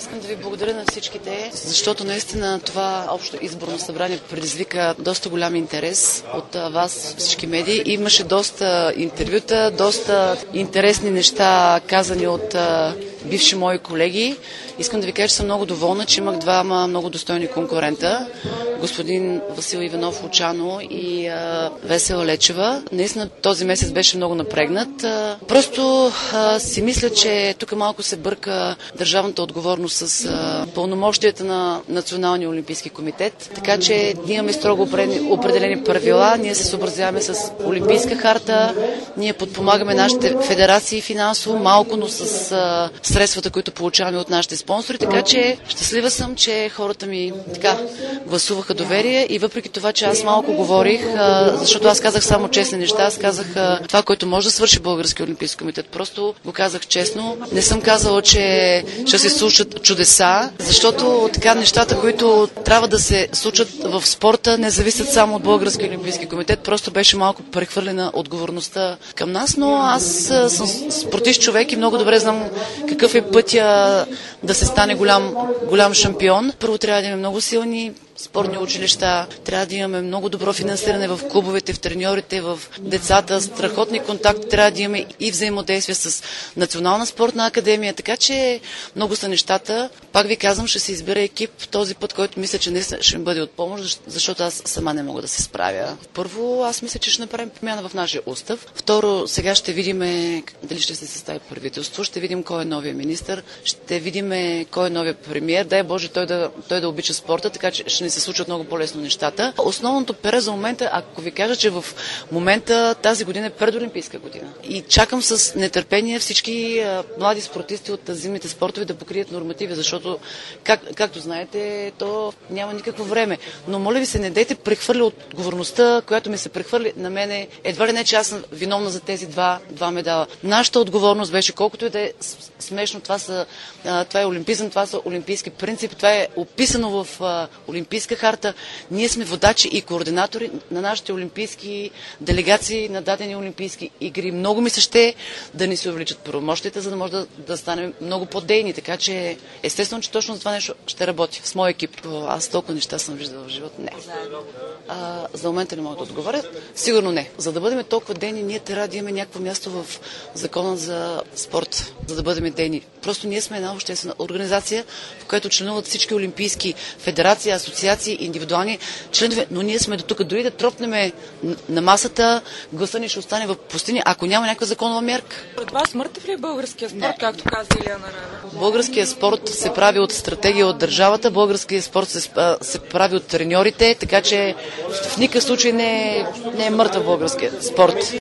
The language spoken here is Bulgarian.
Искам да ви благодаря на всичките, защото наистина това общо изборно събрание предизвика доста голям интерес от вас, всички медии. Имаше доста интервюта, доста интересни неща казани от бивши мои колеги. Искам да ви кажа, че съм много доволна, че имах двама много достойни конкурента. Господин Васил Иванов Лучано и Весела Лечева. Наистина този месец беше много напрегнат. Просто си мисля, че тук малко се бърка държавната отговорност с пълномощията на Националния олимпийски комитет. Така че ние имаме строго определени правила, ние се съобразяваме с Олимпийска харта, ние подпомагаме нашите федерации финансово, малко, но с средствата, които получаваме от нашите спонсори. Така че щастлива съм, че хората ми гласуваха доверие и въпреки това, че аз малко говорих, защото аз казах само честни неща, аз казах това, което може да свърши Българския олимпийски комитет. Просто го казах честно. Не съм казала, че ще се случат чудеса, защото така нещата, които трябва да се случат в спорта, не зависят само от Българския олимпийски комитет. Просто беше малко прехвърлена отговорността към нас, но аз съм спортист човек и много добре знам какъв е пътя да се стане голям шампион. Първо трябва да имаме много силни спортни училища, трябва да имаме много добро финансиране в клубовете, в треньорите, в децата, страхотни контакти, трябва да имаме и взаимодействие с Национална спортна академия, така че много са нещата. Пак ви казвам, ще се избира екип този път, който мисля, че наистина ще ми бъде от помощ, защото аз сама не мога да се справя. Първо, аз мисля, че ще направим промяна в нашия устав. Второ, сега ще видим дали ще се състави правителство, ще видим кой е новия министър, ще видим кой е новия премиер. Дай Боже той да обича спорта, така че ще се случват много по-лесно нещата. Основното пере за момента, ако ви кажа, че в момента тази година е предолимпийска година. И чакам с нетърпение всички млади спортисти от зимните спортове да покрият нормативи, защото, както знаете, то няма никакво време. Но моля ви се, не дейте прехвърля отговорността, която ми се прехвърли на мене. Едва ли не, че аз съм виновна за тези два медала. Нашата отговорност беше, колкото и да е смешно, това е олимпизъм, това са олимпийски принципи, това е описано в Олимпийска харта. Ние сме водачи и координатори на нашите олимпийски делегации на дадени олимпийски игри. Много ми се ще да ни се увеличат правомощията, за да може да станем много по-дейни. Така че естествено, че точно за това нещо ще работя с моя екип. Аз толкова неща съм виждала в живота. Не. За момента не мога да отговоря. Сигурно не. За да бъдем толкова дейни, ние трябва да имаме някакво място в закона за спорт, за да бъдем дейни. Просто ние сме една обществена организация, в която членуват всички олимпийски федерации, асоциации, индивидуални членове, но ние сме до тук. Дори да тропнем на масата, гласа ни ще остане в пустиня, ако няма някаква законова мерка. От вас мъртъв ли е българския спорт, както каза Илияна Раева? Българският спорт се прави от стратегия от държавата, българският спорт се прави от треньорите, така че в никакъв случай не е мъртъв българският спорт.